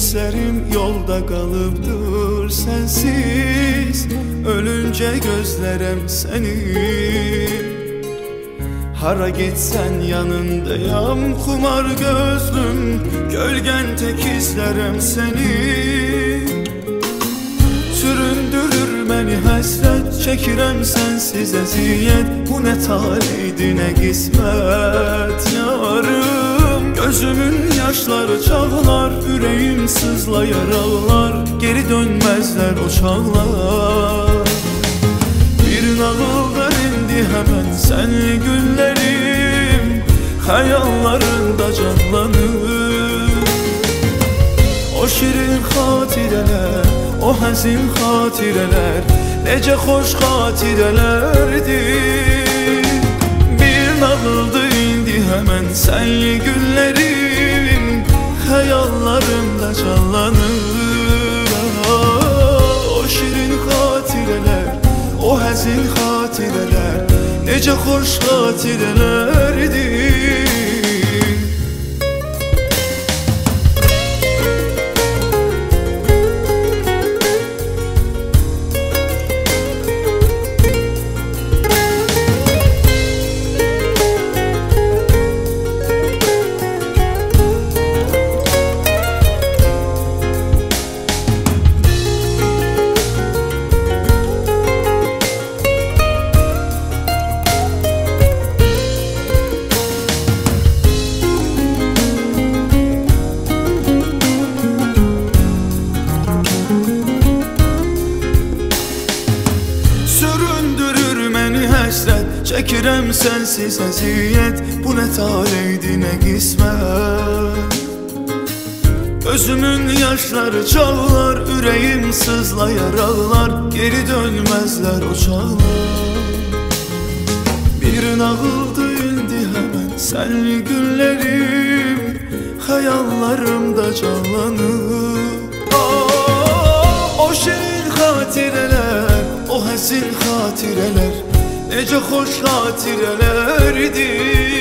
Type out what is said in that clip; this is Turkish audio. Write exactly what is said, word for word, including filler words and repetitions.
Hislerim yolda kalıbdır sensiz. Ölünce gözlerim seni. Hara gitsen yanındayam kumar gözlüm. Gölgen tek izlerim seni. Süründürür beni hasret, çekirem sensiz eziyet. Bu ne talihdi ne kısmet yarım. Gözümün yaşları çağlar, yüreğim sızlayar ağlar. Geri dönmezler o çağlar. Bir nağıldır indi hemen senli günlerim. Hayallarında canlanır o şirin hatireler, o həzin xatirələr. Necə xoş xatirələrdi. Bir nağıldı indi həmən sənli günlərim. Xəyallarımda canlanır o şirin xatirələr, o həzin xatirələr. Necə xoş xatirələrdi. Çekirem sensiz eziyet. Bu ne talihdi ne kısmet. Gözümün yaşları çağlar, yüreğim sızlayar ağlar. Geri dönmezler o çağlar. Bir nağıldı indi hemen senli günlerim. Hayallarımda canlanır oh, o şirin hatireler, o həzin xatirələr. Necə xoş xatirələrdi.